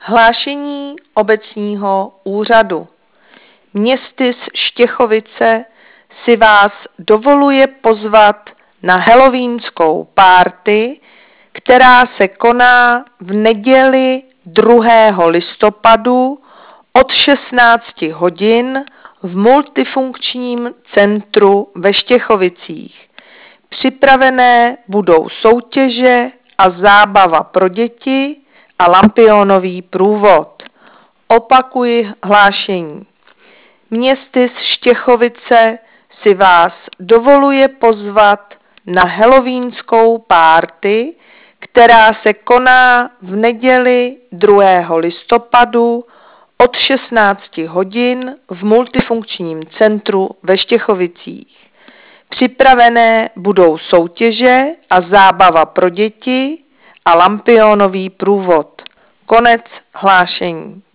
Hlášení obecního úřadu. Městys Štěchovice si vás dovoluje pozvat na halloweenskou party, která se koná v neděli 2. listopadu od 16 hodin v multifunkčním centru ve Štěchovicích. Připravené budou soutěže a zábava pro děti a lampionový průvod. Opakuji hlášení. Městys Štěchovice si vás dovoluje pozvat na halloweenskou party, která se koná v neděli 2. listopadu od 16 hodin v multifunkčním centru ve Štěchovicích. Připravené budou soutěže a zábava pro děti a lampionový průvod. Konec hlášení.